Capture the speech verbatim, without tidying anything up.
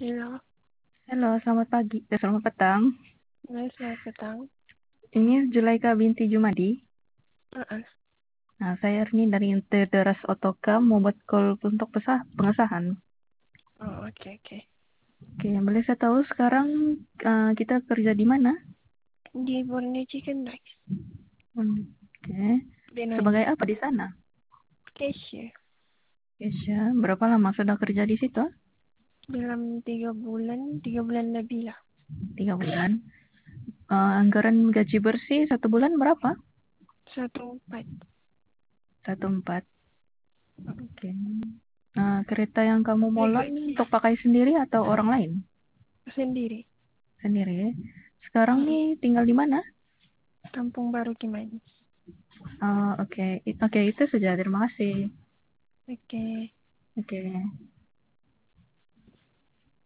Halo, Halo, selamat pagi. Eh, selamat petang. halo, selamat petang. Ini Zulaika binti Jumadi. Uh-uh. Nah, saya Erni dari Interas Otoka mau buat call untuk pesah, pengesahan. Oh, oke, oke. Oke, boleh saya tahu sekarang eh, kita kerja di mana? Di Borneo Chicken Rice, Hmm, Oke, sebagai Benani. apa di sana? Cashier. Kesha, berapa lama sudah kerja di situ? Dalam tiga bulan, tiga bulan lebih lah. Tiga bulan. Eh, anggaran gaji bersih satu bulan berapa? Satu empat. Satu empat. Mm. Oke. Nah, kereta yang kamu Dia molon gaji untuk pakai sendiri atau orang lain? sendiri. Sendiri. Sekarang Mm-mm. nih tinggal di mana? Kampung Baru Kimanis. Oh, oke. I- Oke, itu saja. Terima kasih. Oke. Oke.